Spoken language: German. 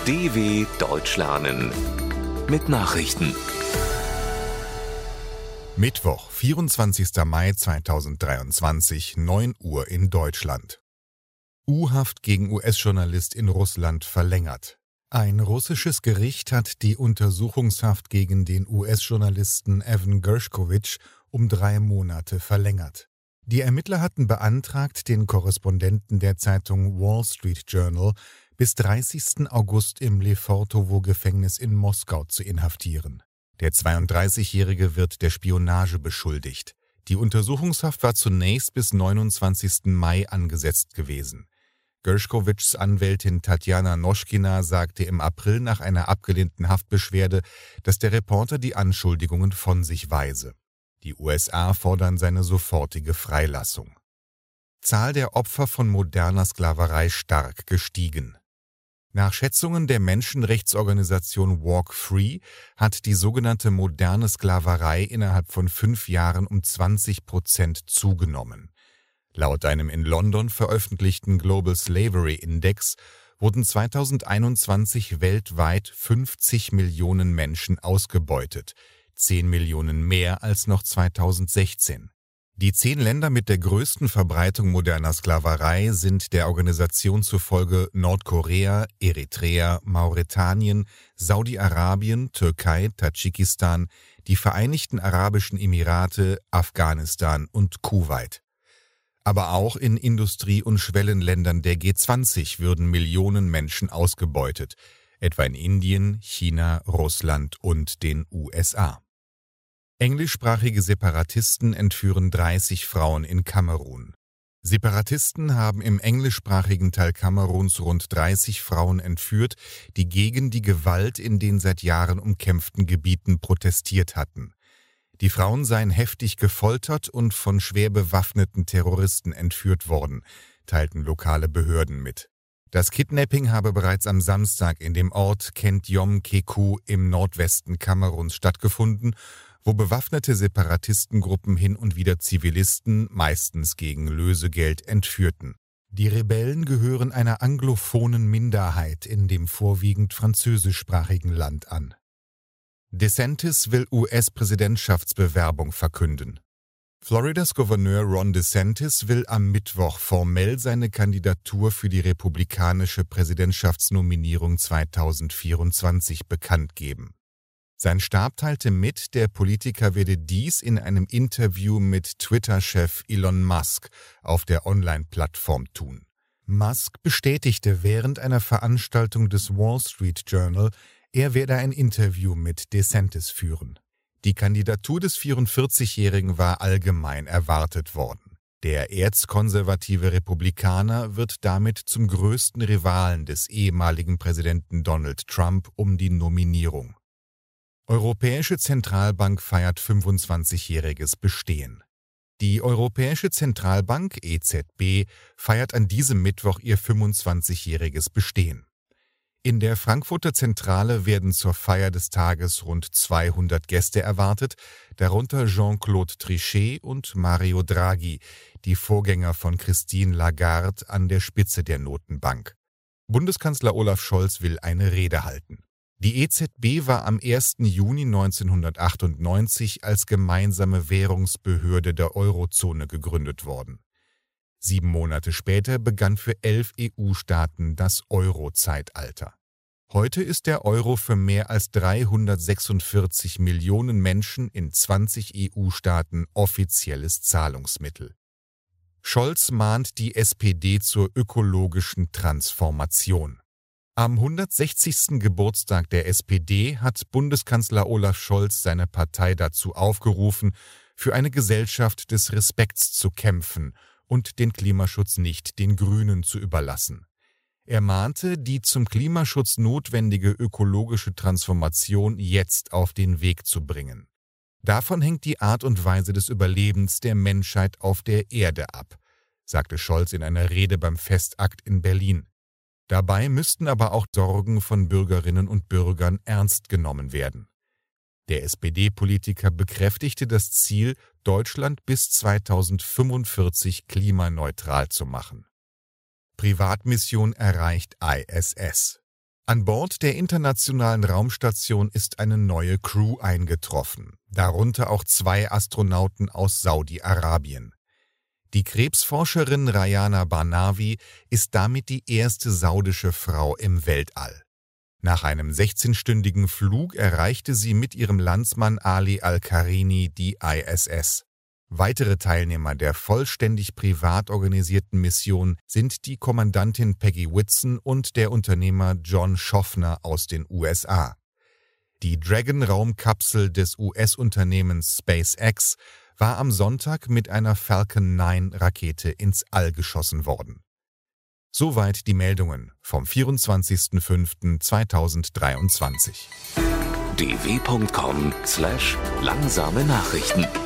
DW Deutsch lernen mit Nachrichten. Mittwoch, 24. Mai 2023, 9 Uhr in Deutschland. U-Haft gegen US-Journalist in Russland verlängert. Ein russisches Gericht hat die Untersuchungshaft gegen den US-Journalisten Evan Gershkovich um 3 Monate verlängert. Die Ermittler hatten beantragt, den Korrespondenten der Zeitung Wall Street Journal bis 30. August im Lefortowo-Gefängnis in Moskau zu inhaftieren. Der 32-Jährige wird der Spionage beschuldigt. Die Untersuchungshaft war zunächst bis 29. Mai angesetzt gewesen. Gershkovichs Anwältin Tatjana Noschkina sagte im April nach einer abgelehnten Haftbeschwerde, dass der Reporter die Anschuldigungen von sich weise. Die USA fordern seine sofortige Freilassung. Zahl der Opfer von moderner Sklaverei stark gestiegen. Nach Schätzungen der Menschenrechtsorganisation Walk Free hat die sogenannte moderne Sklaverei innerhalb von 5 Jahren um 20% zugenommen. Laut einem in London veröffentlichten Global Slavery Index wurden 2021 weltweit 50 Millionen Menschen ausgebeutet, 10 Millionen mehr als noch 2016. Die 10 Länder mit der größten Verbreitung moderner Sklaverei sind der Organisation zufolge Nordkorea, Eritrea, Mauretanien, Saudi-Arabien, Türkei, Tadschikistan, die Vereinigten Arabischen Emirate, Afghanistan und Kuwait. Aber auch in Industrie- und Schwellenländern der G20 würden Millionen Menschen ausgebeutet, etwa in Indien, China, Russland und den USA. Englischsprachige Separatisten entführen 30 Frauen in Kamerun. Separatisten haben im englischsprachigen Teil Kameruns rund 30 Frauen entführt, die gegen die Gewalt in den seit Jahren umkämpften Gebieten protestiert hatten. Die Frauen seien heftig gefoltert und von schwer bewaffneten Terroristen entführt worden, teilten lokale Behörden mit. Das Kidnapping habe bereits am Samstag in dem Ort Kent-Yom-Keku im Nordwesten Kameruns stattgefunden, wo bewaffnete Separatistengruppen hin und wieder Zivilisten, meistens gegen Lösegeld, entführten. Die Rebellen gehören einer anglophonen Minderheit in dem vorwiegend französischsprachigen Land an. DeSantis will US-Präsidentschaftsbewerbung verkünden. Floridas Gouverneur Ron DeSantis will am Mittwoch formell seine Kandidatur für die republikanische Präsidentschaftsnominierung 2024 bekannt geben. Sein Stab teilte mit, der Politiker werde dies in einem Interview mit Twitter-Chef Elon Musk auf der Online-Plattform tun. Musk bestätigte während einer Veranstaltung des Wall Street Journal, er werde ein Interview mit DeSantis führen. Die Kandidatur des 44-Jährigen war allgemein erwartet worden. Der erzkonservative Republikaner wird damit zum größten Rivalen des ehemaligen Präsidenten Donald Trump um die Nominierung. Europäische Zentralbank feiert 25-jähriges Bestehen. Die Europäische Zentralbank EZB feiert an diesem Mittwoch ihr 25-jähriges Bestehen. In der Frankfurter Zentrale werden zur Feier des Tages rund 200 Gäste erwartet, darunter Jean-Claude Trichet und Mario Draghi, die Vorgänger von Christine Lagarde an der Spitze der Notenbank. Bundeskanzler Olaf Scholz will eine Rede halten. Die EZB war am 1. Juni 1998 als gemeinsame Währungsbehörde der Eurozone gegründet worden. 7 Monate später begann für 11 EU-Staaten das Euro-Zeitalter. Heute ist der Euro für mehr als 346 Millionen Menschen in 20 EU-Staaten offizielles Zahlungsmittel. Scholz mahnt die SPD zur ökologischen Transformation. Am 160. Geburtstag der SPD hat Bundeskanzler Olaf Scholz seine Partei dazu aufgerufen, für eine Gesellschaft des Respekts zu kämpfen und den Klimaschutz nicht den Grünen zu überlassen. Er mahnte, die zum Klimaschutz notwendige ökologische Transformation jetzt auf den Weg zu bringen. Davon hängt die Art und Weise des Überlebens der Menschheit auf der Erde ab, sagte Scholz in einer Rede beim Festakt in Berlin. Dabei müssten aber auch Sorgen von Bürgerinnen und Bürgern ernst genommen werden. Der SPD-Politiker bekräftigte das Ziel, Deutschland bis 2045 klimaneutral zu machen. Privatmission erreicht ISS. An Bord der Internationalen Raumstation ist eine neue Crew eingetroffen, darunter auch 2 Astronauten aus Saudi-Arabien. Die Krebsforscherin Rayana Barnawi ist damit die erste saudische Frau im Weltall. Nach einem 16-stündigen Flug erreichte sie mit ihrem Landsmann Ali Al-Qarini die ISS. Weitere Teilnehmer der vollständig privat organisierten Mission sind die Kommandantin Peggy Whitson und der Unternehmer John Schaffner aus den USA. Die Dragon-Raumkapsel des US-Unternehmens SpaceX war am Sonntag mit einer Falcon 9-Rakete ins All geschossen worden. Soweit die Meldungen vom 24.05.2023. dw.com/langsame Nachrichten